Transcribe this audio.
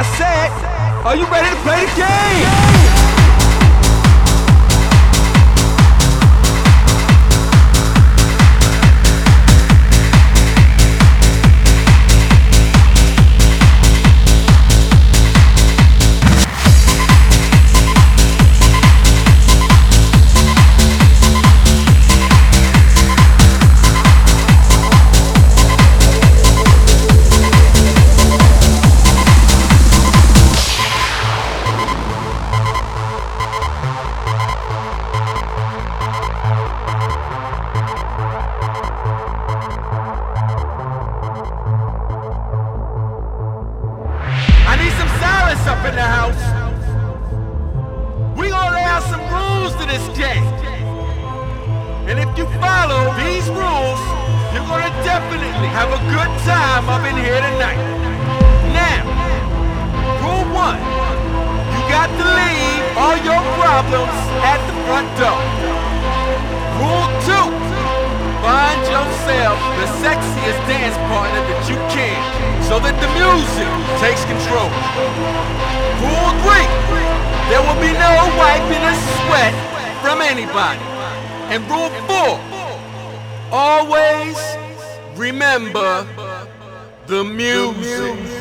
I said, are you ready to play the game? Up in the house. We gonna lay out some rules to this game. And if you follow these rules, you're gonna definitely have a good time up in here tonight. Now, rule 1, you got to leave all your problems at the front door. Rule 2, find yourself the sexiest dance partner that you can, so that the music takes control. Rule 3, there will be no wiping a sweat from anybody. And rule 4, always remember the music.